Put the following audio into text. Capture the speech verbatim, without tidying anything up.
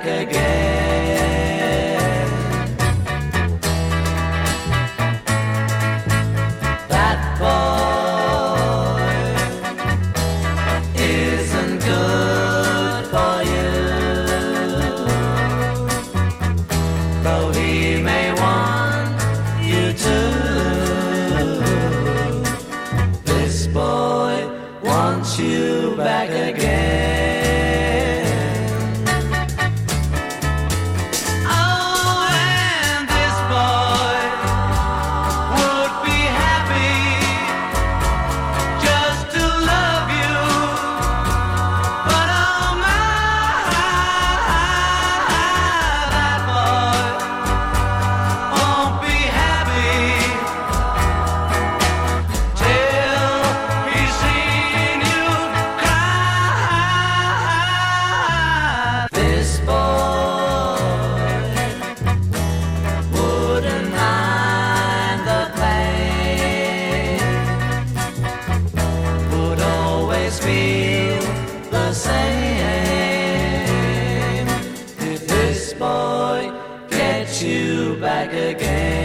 back again. That boy isn't good for you, though he may want you to. This boy wants you back again. Feel the same if this boy gets you back again.